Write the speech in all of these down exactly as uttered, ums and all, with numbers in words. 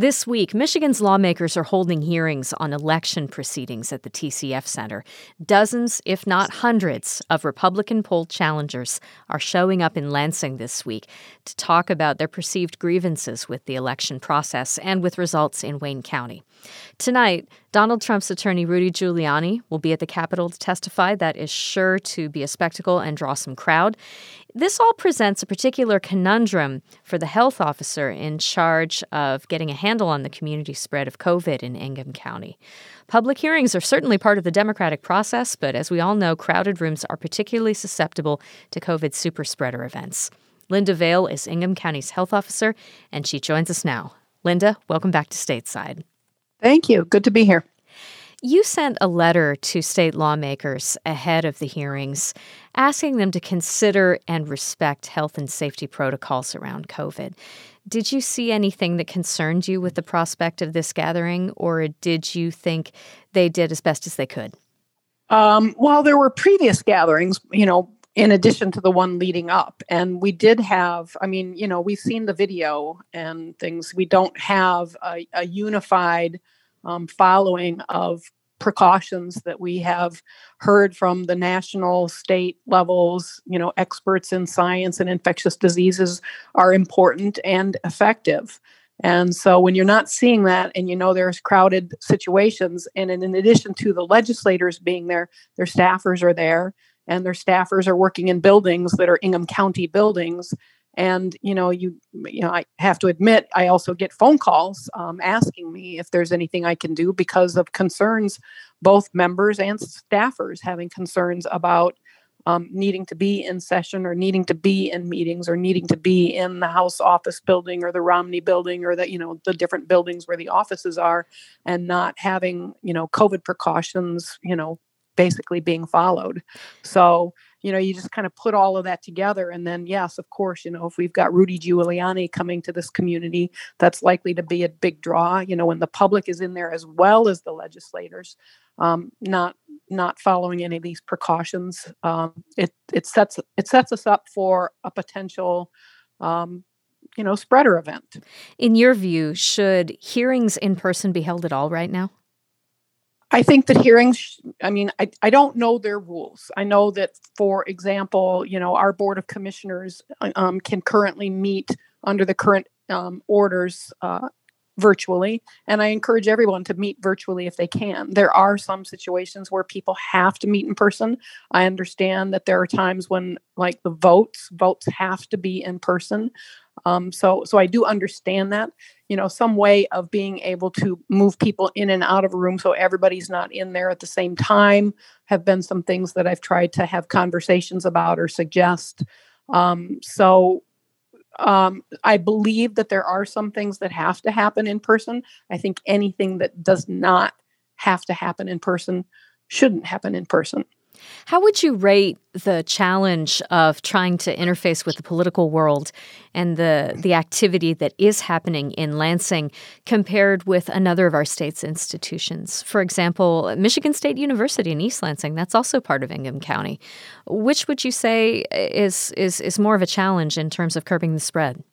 This week, Michigan's lawmakers are holding hearings on election proceedings at the T C F Center. Dozens, if not hundreds, of Republican poll challengers are showing up in Lansing this week to talk about their perceived grievances with the election process and with results in Wayne County. Tonight, Donald Trump's attorney Rudy Giuliani will be at the Capitol to testify. That is sure to be a spectacle and draw some crowd. This all presents a particular conundrum for the health officer in charge of getting a handle on the community spread of COVID in Ingham County. Public hearings are certainly part of the democratic process, but as we all know, crowded rooms are particularly susceptible to COVID superspreader events. Linda Vail is Ingham County's health officer, and she joins us now. Linda, welcome back to Stateside. Thank you. Good to be here. You sent a letter to state lawmakers ahead of the hearings asking them to consider and respect health and safety protocols around COVID. Did you see anything that concerned you with the prospect of this gathering, or did you think they did as best as they could? Um, well, there were previous gatherings, you know, in addition to the one leading up. And we did have, I mean, you know, we've seen the video and things. We don't have a, a unified um, following of precautions that we have heard from the national, state levels. You know, experts in science and infectious diseases are important and effective. And so when you're not seeing that and you know there's crowded situations, and in addition to the legislators being there, their staffers are there, and their staffers are working in buildings that are Ingham County buildings. And, you know, you, you know, I have to admit, I also get phone calls um, asking me if there's anything I can do because of concerns, both members and staffers having concerns about um, needing to be in session or needing to be in meetings or needing to be in the House office building or the Romney building or the, you know, the different buildings where the offices are, and not having, you know, COVID precautions, you know, basically being followed. So, you know, you just kind of put all of that together. And then, yes, of course, you know, if we've got Rudy Giuliani coming to this community, that's likely to be a big draw, you know, when the public is in there as well as the legislators, um, not not following any of these precautions. Um, it it sets it sets us up for a potential um, you know, spreader event. In your view, should hearings in person be held at all right now? I think that hearings, I mean, I, I don't know their rules. I know that, for example, you know, our Board of Commissioners um, can currently meet under the current um, orders uh, virtually. And I encourage everyone to meet virtually if they can. There are some situations where people have to meet in person. I understand that there are times when, like the votes, votes have to be in person. Um, so, so I do understand that, you know, some way of being able to move people in and out of a room so everybody's not in there at the same time have been some things that I've tried to have conversations about or suggest. Um, so um, I believe that there are some things that have to happen in person. I think anything that does not have to happen in person shouldn't happen in person. How would you rate the challenge of trying to interface with the political world and the the activity that is happening in Lansing compared with another of our state's institutions? For example, Michigan State University in East Lansing, that's also part of Ingham County. Which would you say is is is more of a challenge in terms of curbing the spread?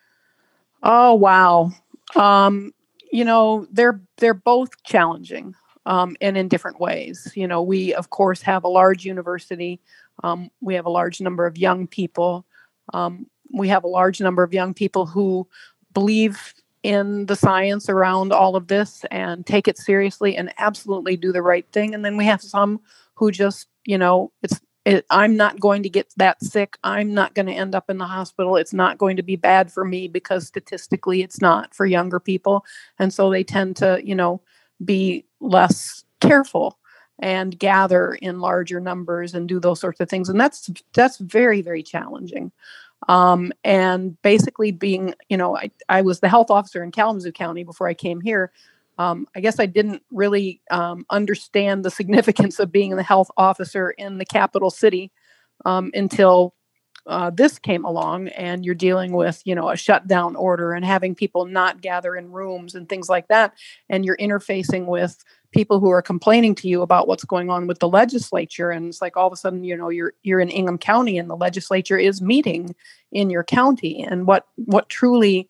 Oh, wow. Um, you know, they're they're both challenging. Um, and in different ways. You know, we, of course, have a large university. Um, we have a large number of young people. Um, we have a large number of young people who believe in the science around all of this and take it seriously and absolutely do the right thing. And then we have some who just, you know, it's, it, I'm not going to get that sick. I'm not going to end up in the hospital. It's not going to be bad for me because statistically it's not for younger people. And so they tend to, you know, be less careful and gather in larger numbers and do those sorts of things. And that's that's very, very challenging. Um, and basically being, you know, I, I was the health officer in Kalamazoo County before I came here. Um, I guess I didn't really um, understand the significance of being the health officer in the capital city um, until Uh, this came along, and you're dealing with, you know, a shutdown order and having people not gather in rooms and things like that. And you're interfacing with people who are complaining to you about what's going on with the legislature. And it's like all of a sudden, you know, you're you're in Ingham County and the legislature is meeting in your county. And what what truly,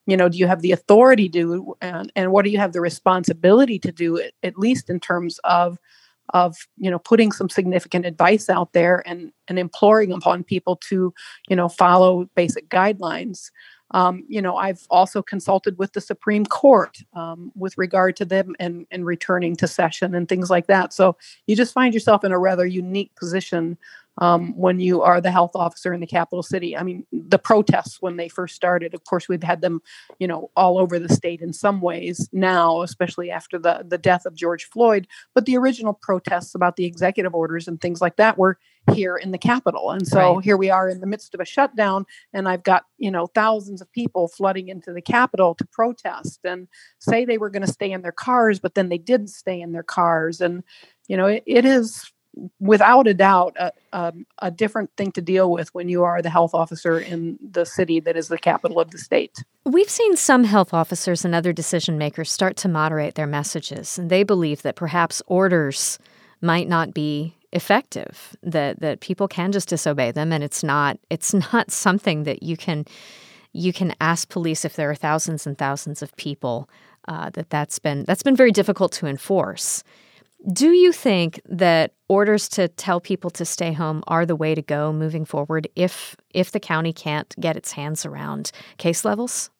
you know, do you have the authority to do, and, and what do you have the responsibility to do, at, at least in terms of, of, you know, putting some significant advice out there and, and imploring upon people to, you know, follow basic guidelines. Um, you know, I've also consulted with the Supreme Court um, with regard to them and, and returning to session and things like that. So you just find yourself in a rather unique position um, when you are the health officer in the capital city. I mean, the protests when they first started, of course, we've had them, you know, all over the state in some ways now, especially after the, the death of George Floyd. But the original protests about the executive orders and things like that were here in the Capitol. And so right. Here we are in the midst of a shutdown, and I've got, you know, thousands of people flooding into the Capitol to protest and say they were going to stay in their cars, but then they didn't stay in their cars. And, you know, it, it is without a doubt a, a, a different thing to deal with when you are the health officer in the city that is the capital of the state. We've seen some health officers and other decision makers start to moderate their messages, and they believe that perhaps orders might not be effective, that that people can just disobey them, and it's not it's not something that you can you can ask police if there are thousands and thousands of people uh, that that's been that's been very difficult to enforce. Do you think that orders to tell people to stay home are the way to go moving forward if if the county can't get its hands around case levels?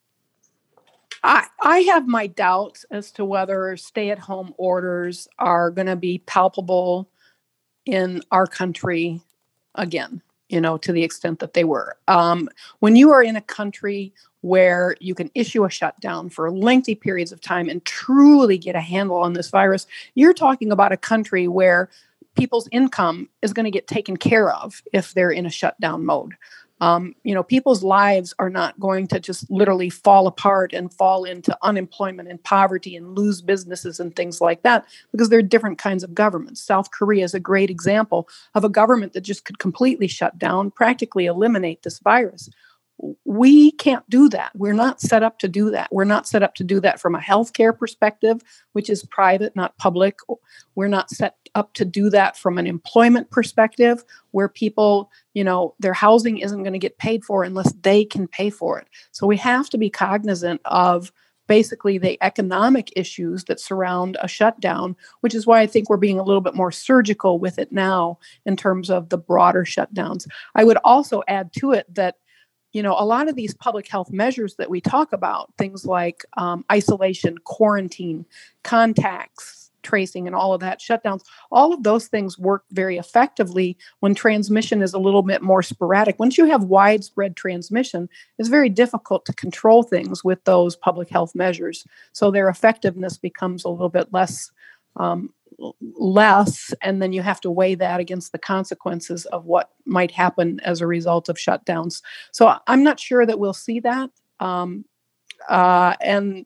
I, I have my doubts as to whether stay-at-home orders are going to be palpable in our country again, you know, to the extent that they were. Um, when you are in a country where you can issue a shutdown for lengthy periods of time and truly get a handle on this virus, you're talking about a country where people's income is going to get taken care of if they're in a shutdown mode. Um, you know, people's lives are not going to just literally fall apart and fall into unemployment and poverty and lose businesses and things like that, because there are different kinds of governments. South Korea is a great example of a government that just could completely shut down, practically eliminate this virus. We can't do that. We're not set up to do that. We're not set up to do that from a healthcare perspective, which is private, not public. We're not set up to do that from an employment perspective, where people, you know, their housing isn't going to get paid for unless they can pay for it. So we have to be cognizant of basically the economic issues that surround a shutdown, which is why I think we're being a little bit more surgical with it now in terms of the broader shutdowns. I would also add to it that, you know, a lot of these public health measures that we talk about, things like um, isolation, quarantine, contacts, tracing, and all of that, shutdowns, all of those things work very effectively when transmission is a little bit more sporadic. Once you have widespread transmission, it's very difficult to control things with those public health measures. So their effectiveness becomes a little bit less um, less, and then you have to weigh that against the consequences of what might happen as a result of shutdowns. So I'm not sure that we'll see that. Um, uh, and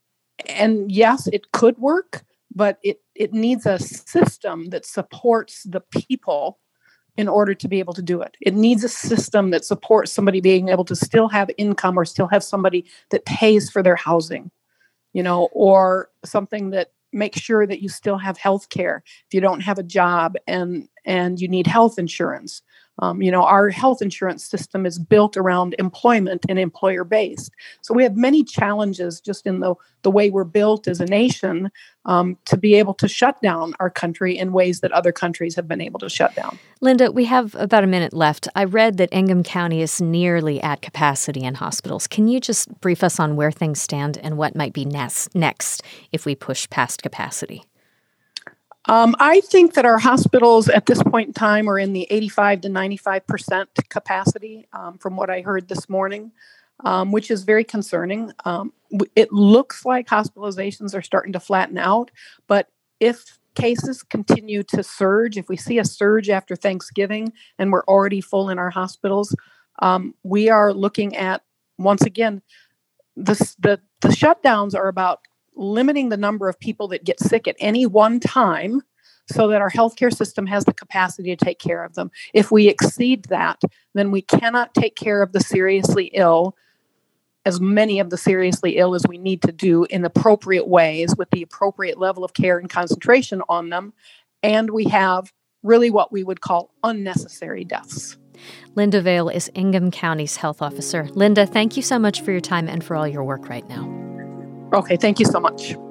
and yes, it could work, but it it needs a system that supports the people in order to be able to do it. It needs a system that supports somebody being able to still have income or still have somebody that pays for their housing, you know, or something that make sure that you still have health care if you don't have a job and and you need health insurance. Um, you know, our health insurance system is built around employment and employer-based. So we have many challenges just in the, the way we're built as a nation um, to be able to shut down our country in ways that other countries have been able to shut down. Linda, we have about a minute left. I read that Ingham County is nearly at capacity in hospitals. Can you just brief us on where things stand and what might be next, next if we push past capacity? Um, I think that our hospitals at this point in time are in the eighty-five to ninety-five percent capacity um, from what I heard this morning, um, which is very concerning. Um, it looks like hospitalizations are starting to flatten out, but if cases continue to surge, if we see a surge after Thanksgiving and we're already full in our hospitals, um, we are looking at, once again, this, the, the shutdowns are about limiting the number of people that get sick at any one time so that our healthcare system has the capacity to take care of them. If we exceed that, then we cannot take care of the seriously ill, as many of the seriously ill as we need to do in appropriate ways with the appropriate level of care and concentration on them. And we have really what we would call unnecessary deaths. Linda Vail is Ingham County's health officer. Linda, thank you so much for your time and for all your work right now. Okay, thank you so much.